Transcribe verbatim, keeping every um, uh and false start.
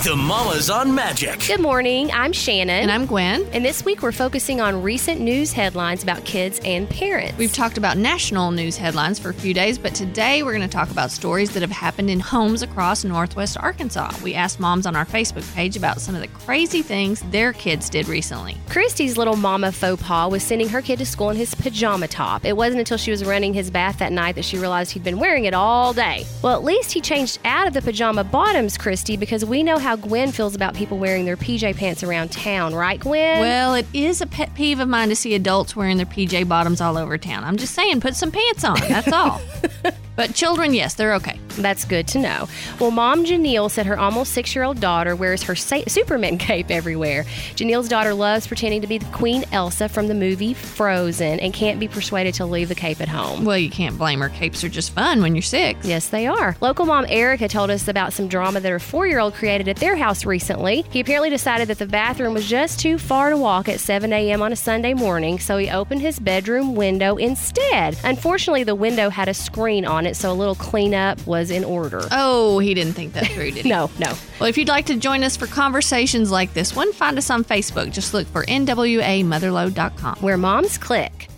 The Mamas on Magic. Good morning. I'm Shannon. And I'm Gwen. And this week we're focusing on recent news headlines about kids and parents. We've talked about national news headlines for a few days, but today we're going to talk about stories that have happened in homes across Northwest Arkansas. We asked moms on our Facebook page about some of the crazy things their kids did recently. Christy's little mama faux pas was sending her kid to school in his pajama top. It wasn't until she was running his bath that night that she realized he'd been wearing it all day. Well, at least he changed out of the pajama bottoms, Christy, because we know how Gwen feels about people wearing their P J pants around town, right, Gwen? Well, it is a pet peeve of mine to see adults wearing their P J bottoms all over town. I'm just saying, put some pants on, that's all. But children, yes, they're okay. That's good to know. Well, Mom Janelle said her almost six-year-old daughter wears her sa- Superman cape everywhere. Janelle's daughter loves pretending to be the Queen Elsa from the movie Frozen and can't be persuaded to leave the cape at home. Well, you can't blame her. Capes are just fun when you're six. Yes, they are. Local mom Erica told us about some drama that her four-year-old created at their house recently. He apparently decided that the bathroom was just too far to walk at seven a.m. on a Sunday morning, so he opened his bedroom window instead. Unfortunately, the window had a screen on it, so a little cleanup was in order. Oh, he didn't think that through, did he? No, no. Well, if you'd like to join us for conversations like this one, find us on Facebook. Just look for N W A Motherload dot com. Where moms click.